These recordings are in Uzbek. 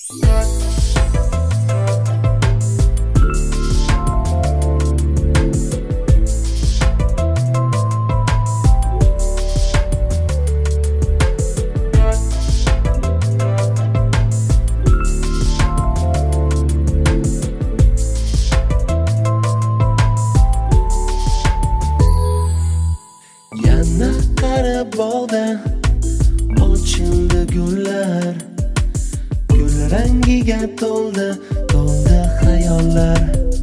Yana qarib bog'da ochildi gullar, gul rangiga to'ldi xayollar.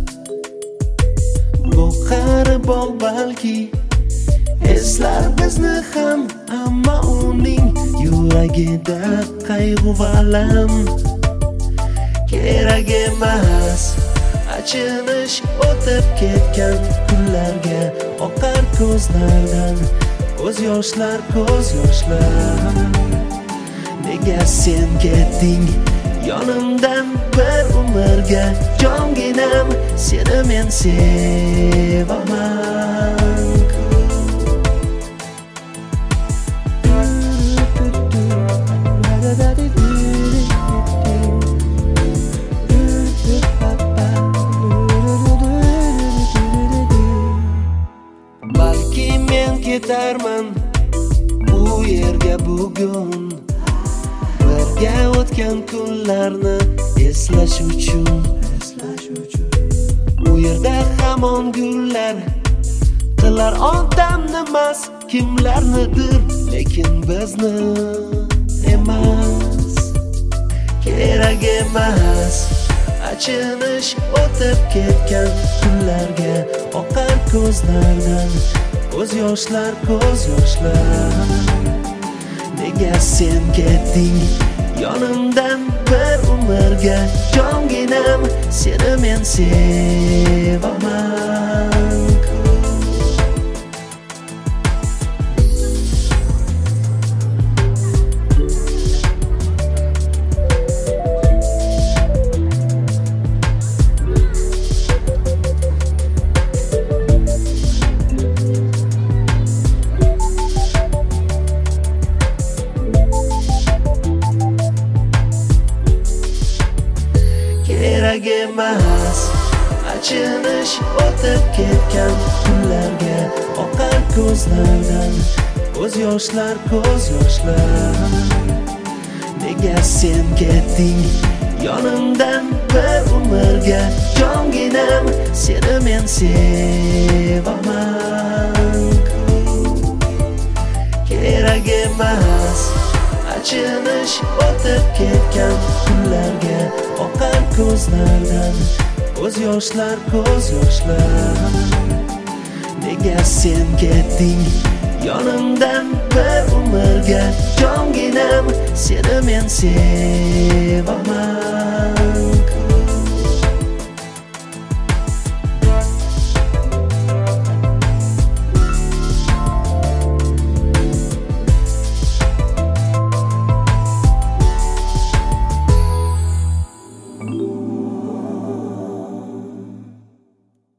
Bu qari bog' balki eslar bizni ham, ammo uning yuragida qayg'u va alam. Kerak emas achinish o'tib ketgan kunlarga, oqar ko'zlardan ko'z yoshlar. Nega sen ketding yonimdan bir umrga, jonginam seni men sevaman. Balki men ketarman bu yerga bugun, birga o'tgan kunlarni eslash uchun. U yerda hamon gullar qilar odamni mast, kimlarnidir lekin bizni emas. Kerak emas achinish o'tib ketgan kunlarga, oqar ko'zlardan ko'z yoshlar. Nega sen ketding yonimdan bir umrga, jonginam seni men sevaman. Kerak emas achinish o'tib ketgan kunlarga, oqar ko'zlardan ko'z yoshlar. Nega sen ketding yonimdan bir umrga, jonginam seni men sevaman. Kerak emas achinish o'tib ketgan kunlarga, oqar ko'zlardan ko'z yoshlar. Nega sen ketding yonimdan bir umrga, jonginam seni men sevaman.